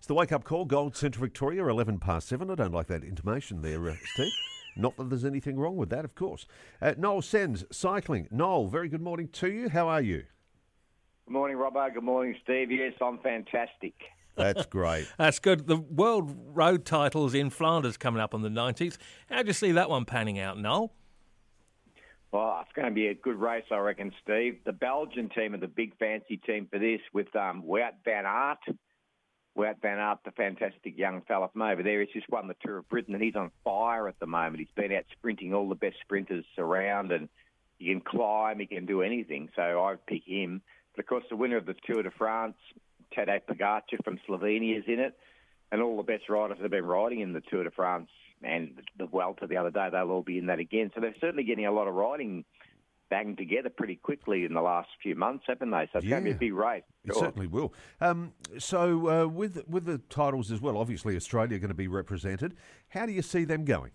It's the wake-up call, Gold Central Victoria, 11 past 7. I don't like that intimation there, Steve. Not that there's anything wrong with that, of course. Noel Sens, cycling. Noel, very good morning to you. How are you? Good morning, Robbo. Good morning, Steve. Yes, I'm fantastic. That's great. That's good. The World Road title's in Flanders coming up on the 19th. How do you see that one panning out, Noel? Well, it's going to be a good race, I reckon, Steve. The Belgian team are the big fancy team for this with Wout van Aert. Wout van Aert, the fantastic young fella from over there, he's just won the Tour of Britain and he's on fire at the moment. He's been out sprinting all the best sprinters around and he can climb, he can do anything. So I pick him. But, of course, the winner of the Tour de France, Tadej Pogacar from Slovenia, is in it. And all the best riders that have been riding in the Tour de France and the Vuelta the other day, they'll all be in that again. So they're certainly getting a lot of riding banged together pretty quickly in the last few months, haven't they? So it's going to be a big race. It certainly will. So with the titles as well, obviously Australia are going to be represented. How do you see them going?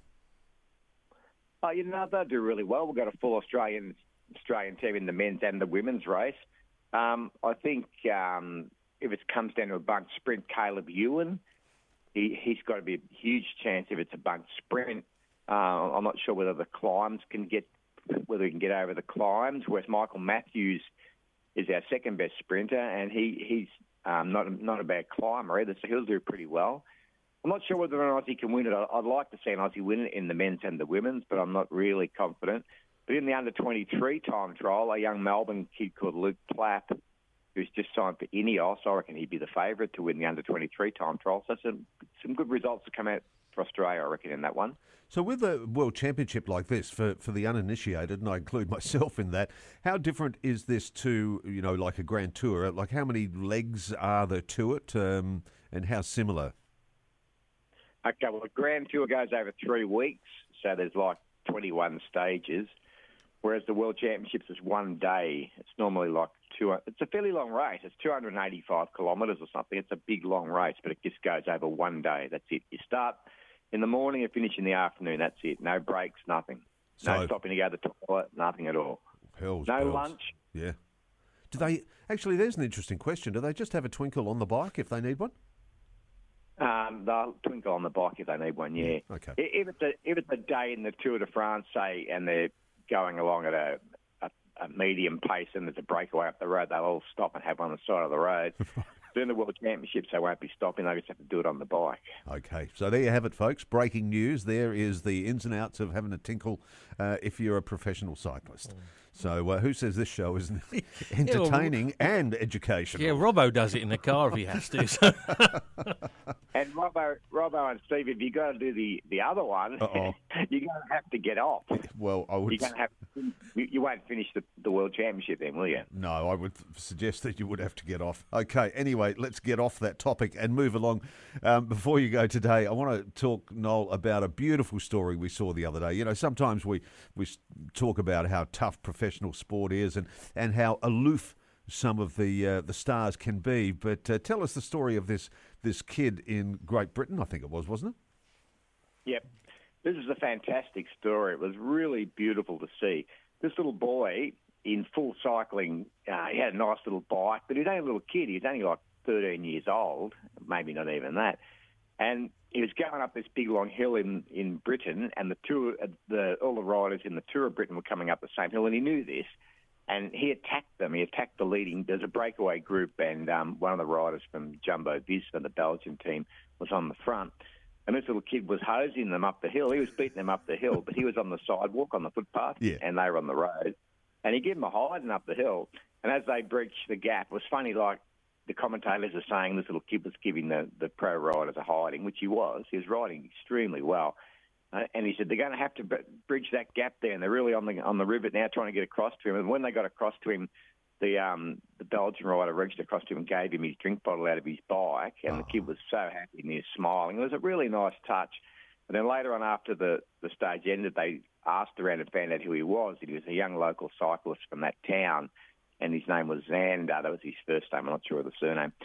Oh, they'll do really well. We've got a full Australian team in the men's and the women's race. I think if it comes down to a bunked sprint, Caleb Ewan, he's got to be a huge chance if it's a bunked sprint. I'm not sure whether whether he can get over the climbs, whereas Michael Matthews is our second best sprinter, and he's not a bad climber either, so he'll do pretty well. I'm not sure whether an Aussie can win it. I'd like to see an Aussie win it in the men's and the women's, but I'm not really confident. But in the under-23 time trial, a young Melbourne kid called Luke Plapp, who's just signed for Ineos, I reckon he'd be the favourite to win the under-23 time trial. So some good results to come out for Australia, I reckon, in that one. So with a World Championship like this, for the uninitiated, and I include myself in that, how different is this to, like a Grand Tour? Like how many legs are there to it, and how similar? Okay, well, the Grand Tour goes over 3 weeks, so there's like 21 stages, whereas the World Championships is 1 day. It's normally like it's a fairly long race. It's 285 kilometres or something. It's a big, long race, but it just goes over 1 day. That's it. You start in the morning and finish in the afternoon. That's it. No breaks, nothing. No stopping to go to the toilet, nothing at all. No lunch. Yeah. Do they actually? There's an interesting question. Do they just have a twinkle on the bike if they need one? They'll twinkle on the bike if they need one. Yeah. Okay. If it's a day in the Tour de France, say, and they're going along at a medium pace and there's a breakaway up the road, they'll all stop and have one on the side of the road. During the World Championships, they won't be stopping. They just have to do it on the bike. Okay, so there you have it, folks. Breaking news. There is the ins and outs of having a tinkle if you're a professional cyclist. So who says this show isn't entertaining and educational? Yeah, Robbo does it in the car if he has to. So. And Robbo and Steve, if you're going to do the other one, you're going to have to get off. Well, I would. You won't finish the World Championship then, will you? No, I would suggest that you would have to get off. Okay, anyway, let's get off that topic and move along. Before you go today, I want to talk, Noel, about a beautiful story we saw the other day. Sometimes we talk about how tough professional sport is and how aloof some of the stars can be. But tell us the story of this kid in Great Britain, I think it was, wasn't it? Yep. This is a fantastic story. It was really beautiful to see. This little boy in full cycling, he had a nice little bike, but he was only a little kid. He was only like 13 years old, maybe not even that. And he was going up this big long hill in Britain, and all the riders in the Tour of Britain were coming up the same hill, and he knew this. And he attacked them. He attacked the leading. There's a breakaway group, and one of the riders from Jumbo Visma, the Belgian team, was on the front. And this little kid was hosing them up the hill. He was beating them up the hill, but he was on the sidewalk, on the footpath, and they were on the road. And he gave them a hiding up the hill. And as they breached the gap, it was funny, like the commentators are saying this little kid was giving the pro riders a hiding, which he was. He was riding extremely well. And he said they're going to have to bridge that gap there, and they're really on the rivet now trying to get across to him. And when they got across to him, the Belgian rider reached across to him and gave him his drink bottle out of his bike, and the kid was so happy and he was smiling. It was a really nice touch. And then later on, after the stage ended, they asked around and found out who he was. He was a young local cyclist from that town, and his name was Xander. That was his first name. I'm not sure of the surname.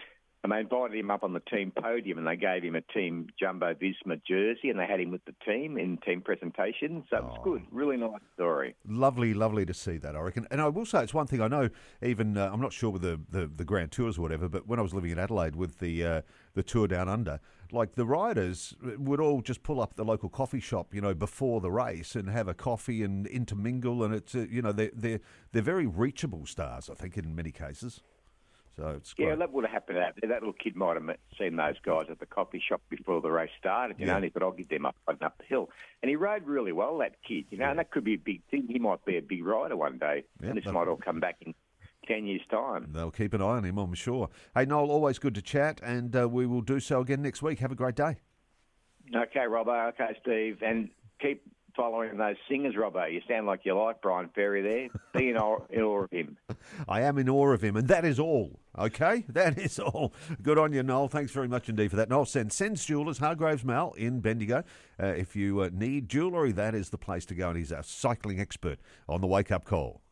And they invited him up on the team podium and they gave him a team Jumbo Visma jersey and they had him with the team in team presentation. So it was good. Really nice story. Lovely, lovely to see that, I reckon. And I will say it's one thing I know, even, I'm not sure with the Grand Tours or whatever, but when I was living in Adelaide with the Tour Down Under, like the riders would all just pull up at the local coffee shop, before the race and have a coffee and intermingle. And it's, they're very reachable stars, I think, in many cases. So it's great. Yeah, that would have happened out there. That little kid might have seen those guys at the coffee shop before the race started, and he thought, I'll get them up the hill. And he rode really well, that kid, and that could be a big thing. He might be a big rider one day, and this might all come back in 10 years' time. They'll keep an eye on him, I'm sure. Hey, Noel, always good to chat, and we will do so again next week. Have a great day. Okay, Robbo. Okay, Steve. And keep following those singers, Robbo. You sound like you like Brian Ferry there. Be in awe of him. I am in awe of him, and that is all. Okay? That is all. Good on you, Noel. Thanks very much indeed for that. Noel Sense Jewellers, Hargraves Mall in Bendigo. If you need jewellery, that is the place to go, and he's a cycling expert on the Wake Up Call.